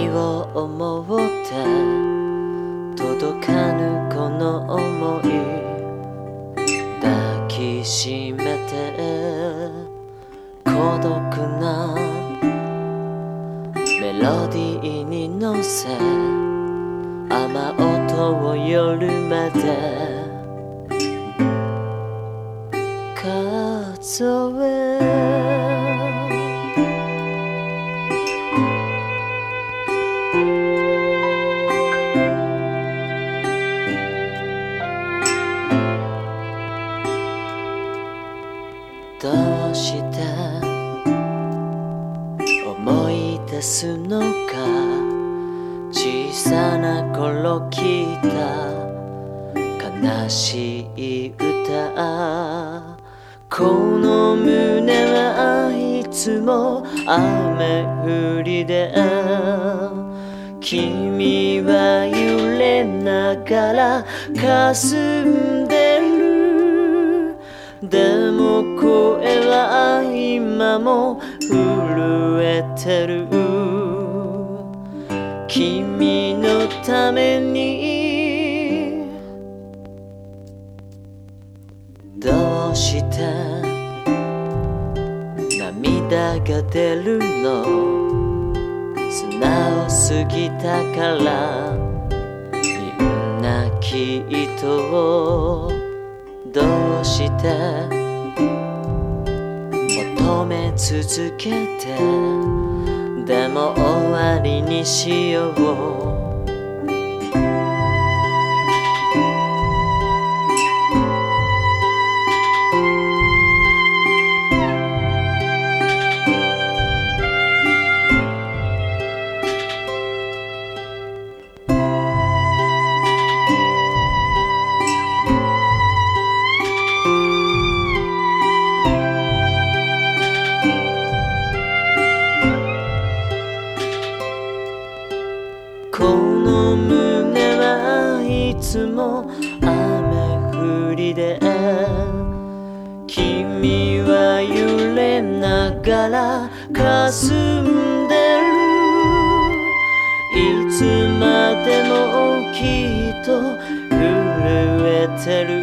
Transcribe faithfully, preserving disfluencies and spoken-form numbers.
君を思って届かぬこの想い抱きしめて孤独なメロディーに乗せ雨音を夜まで数えどうして思い出すのか小さな頃聞いた悲しい歌この胸はいつも雨降りで君は揺れながら霞んでるでも声は今も震えてる君のためにどうして涙が出るの砂を過ぎたからみんなきっとどうして求め続けてでも終わりにしようこの胸はいつも雨降りで君は揺れながら霞んでるいつまでもきっと震えてる